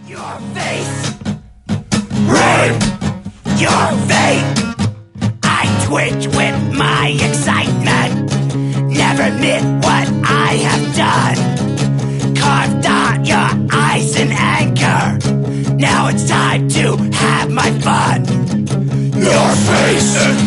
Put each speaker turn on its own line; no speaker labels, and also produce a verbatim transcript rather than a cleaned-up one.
Your face, read your fate. I twitch with my excitement. Never admit what I have done. Carved out your eyes in anger. Now it's time to have my fun. Your face